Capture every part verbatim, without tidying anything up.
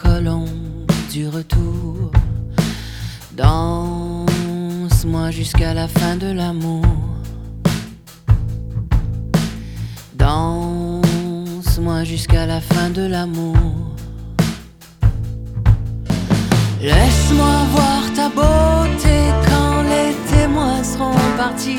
colombe du retour. Danse-moi jusqu'à la fin de l'amour. Danse-moi jusqu'à la fin de l'amour. Laisse-moi voir ta beauté quand les témoins seront partis.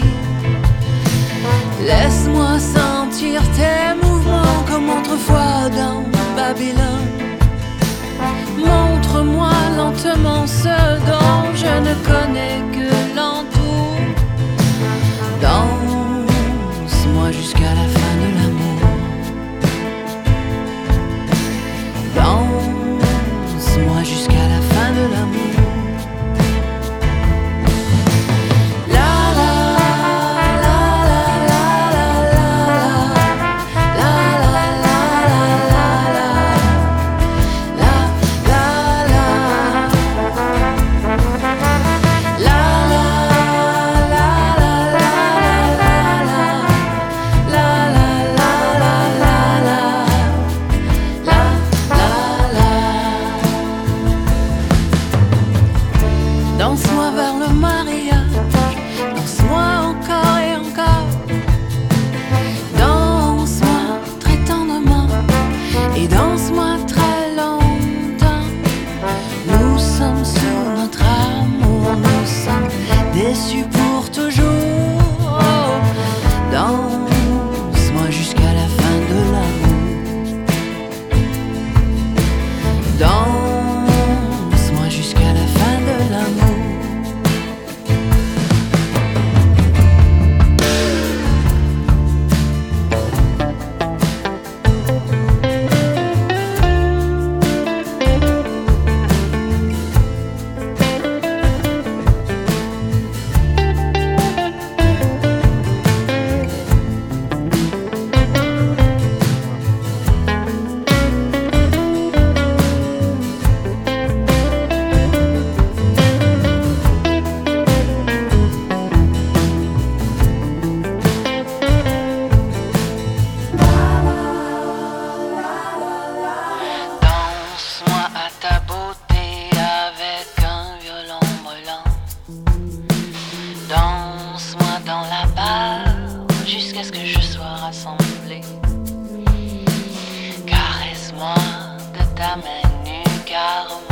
Laisse-moi sentir tes mouvements comme autrefois dans Babylone. Montre-moi lentement ce dont je ne connais que l'entour. Danse-moi jusqu'à la fin de l'amour. Danse-moi jusqu'à la fin de l'amour. Danse-moi vers le mariage, danse-moi encore et encore. Danse-moi très tendrement et danse-moi très longtemps. Nous sommes sur notre amour, nous sommes déçus pour toujours. Oh, danse-moi jusqu'à la fin de l'amour. Danse-moi jusqu'à la fin de l'amour. Ta beauté avec un violon brûlant. Danse-moi dans la barre jusqu'à ce que je sois rassemblé. Caresse-moi de ta main nue, car